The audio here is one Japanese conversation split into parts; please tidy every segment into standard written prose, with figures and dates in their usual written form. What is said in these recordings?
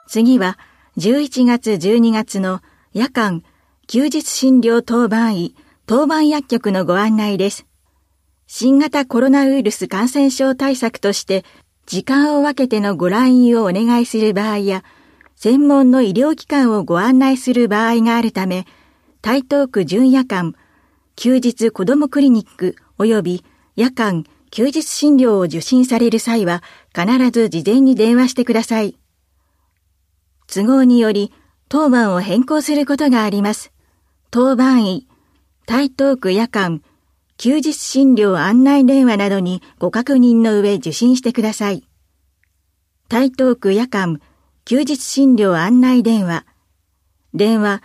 次は11月12月の夜間休日診療当番医当番薬局のご案内です。新型コロナウイルス感染症対策として時間を分けてのご来院をお願いする場合や専門の医療機関をご案内する場合があるため、台東区準夜間休日子どもクリニック及び夜間休日診療を受診される際は必ず事前に電話してください。都合により当番を変更することがあります。当番医、台東区夜間休日診療案内電話などにご確認の上受診してください。台東区夜間休日診療案内電話、電話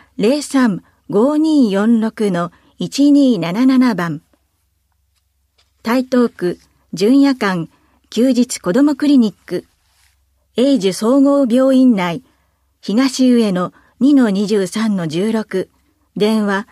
03-5246-1277 番。台東区準夜間休日子どもクリニック、永寿総合病院内、東上野 2-23-16、電話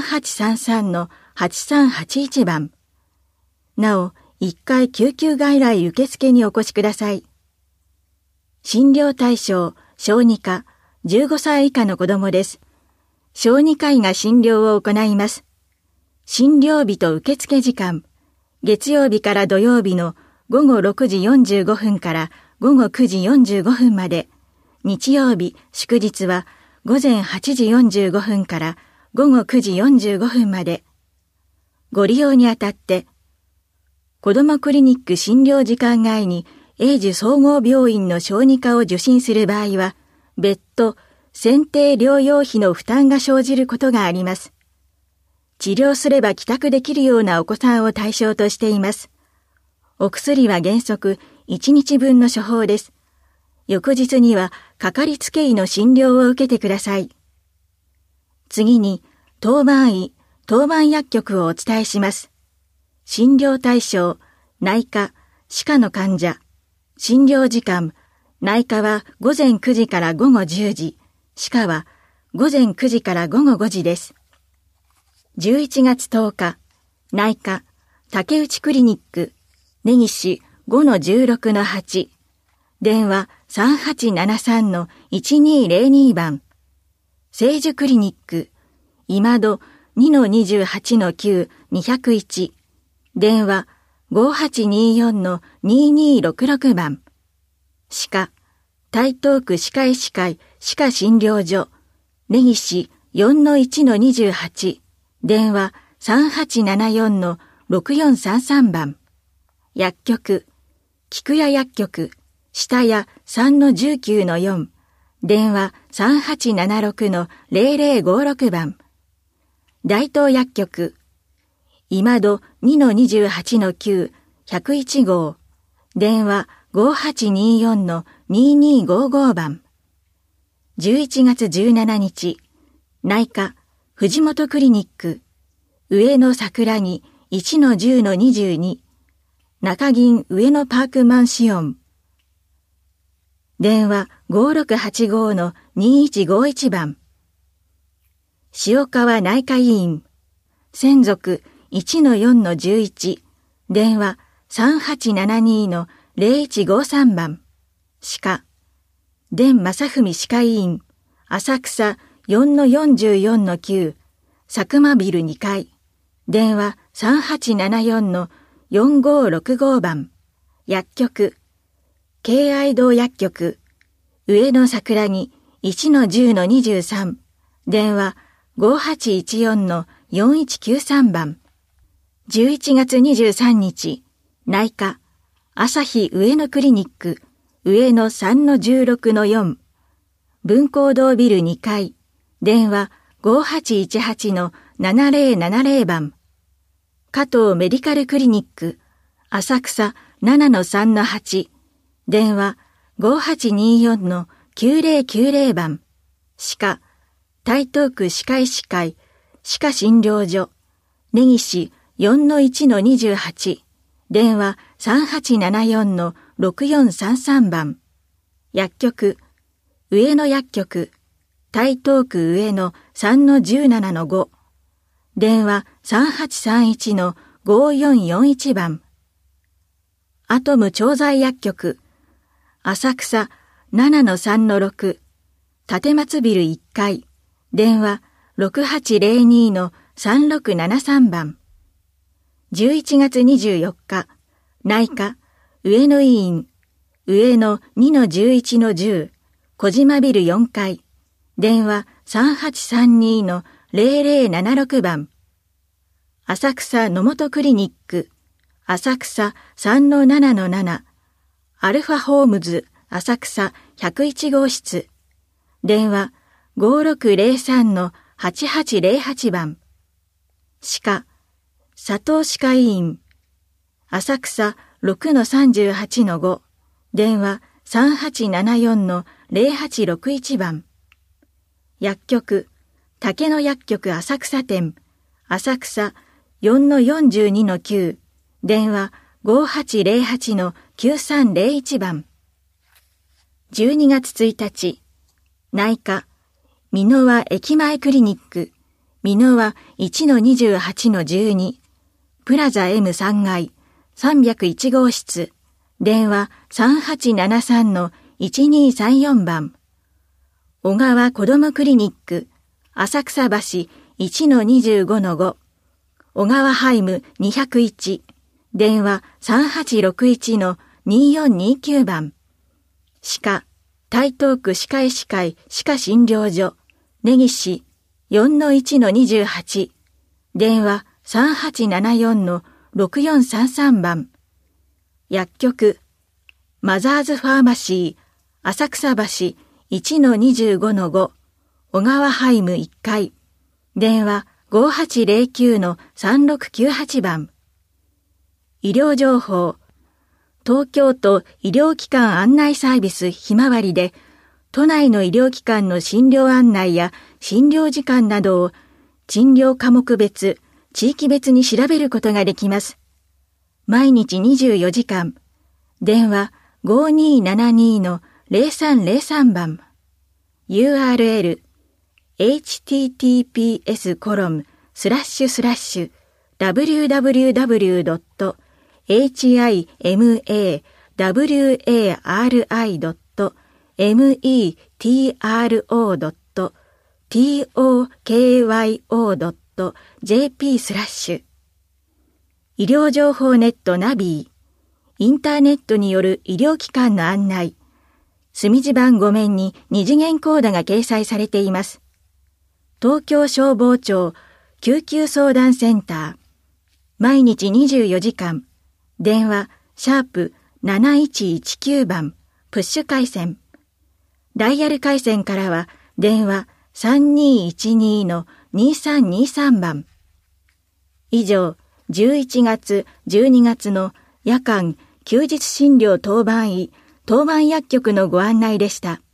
3833-8381 番。なお、1回救急外来受付にお越しください。診療対象、小児科、15歳以下の子供です。小児科医が診療を行います。診療日と受付時間、月曜日から土曜日の午後6時45分から午後9時45分まで、日曜日、祝日は午前8時45分から午後9時45分まで。ご利用にあたって、子どもクリニック診療時間外に永寿総合病院の小児科を受診する場合は、別途選定療養費の負担が生じることがあります。治療すれば帰宅できるようなお子さんを対象としています。お薬は原則1日分の処方です。翌日にはかかりつけ医の診療を受けてください。次に、当番医、当番薬局をお伝えします。診療対象、内科、歯科の患者。診療時間、内科は午前9時から午後10時、歯科は午前9時から午後5時です。11月10日、内科、竹内クリニック、根岸 5-16-8、電話 3873-1202 番。聖樹クリニック、今戸 2-28-9-201、電話 5824-2266 番。歯科、台東区歯科医師会歯科診療所、根岸 4-1-28、電話 3874-6433 番。薬局、菊屋薬局、下屋 3-19-4、電話 3876-0056 番。大東薬局、今戸 2-28-9、101号、電話 5824-2255 番。11月17日、内科、藤本クリニック、上野桜木 1-10-22、中銀上野パークマンシオン。電話 5685-2151 番。塩川内科医院、専属 1-4-11、電話 3872-0153 番。歯科、伝正文歯科医院、浅草 4-44-9、佐久間ビル2階、電話 3874-4565 番。薬局、敬愛堂薬局、上野桜木 1-10-23、電話 5814-4193 番。11月23日、内科、朝日上野クリニック、上野 3-16-4、文光堂ビル2階、電話 5818-7070 番。加藤メディカルクリニック、浅草 7-3-8、電話 5824-9090 番。歯科、台東区歯科医師会、歯科診療所、根岸 4-1-28、電話 3874-6433 番。薬局、上野薬局、台東区上野 3-17-5、電話 3831-5441 番。アトム調剤薬局、浅草 7-3-6、立松ビル1階、電話6802-3673番。11月24日、内科、上野医院、上野 2-11-10、小島ビル4階、電話3832-0076番。浅草野本クリニック、浅草 3-7-7、アルファホームズ浅草101号室、電話5603-8808番。歯科、佐藤歯科医院、浅草 6-38-5、電話3874-0861番。薬局、竹野薬局浅草店、浅草 4-42-9、電話5808-9301番。12月1日、内科、箕輪駅前クリニック、箕輪 1-28-12、プラザ M3 階、301号室、電話3873-1234番。小川子どもクリニック、浅草橋 1-25-5、小川ハイム201、電話3861-2429番。歯科、台東区歯科医師会歯科診療所、根岸 4-1-28、電話3874-6433番。薬局、マザーズファーマシー、浅草橋 1-25-5、小川ハイム1階、電話5809-3698番。医療情報、東京都医療機関案内サービスひまわりで、都内の医療機関の診療案内や診療時間などを診療科目別、地域別に調べることができます。毎日24時間、電話5272-0303番。URL https://www.himawari.metro.tokyo.jp/ 医療情報ネットナビー、インターネットによる医療機関の案内、墨字盤5面に二次元コードが掲載されています。東京消防庁救急相談センター、毎日24時間、電話#7119番、プッシュ回線。ダイヤル回線からは電話3212-2323番。以上、11月、12月の夜間、休日診療当番医、当番薬局のご案内でした。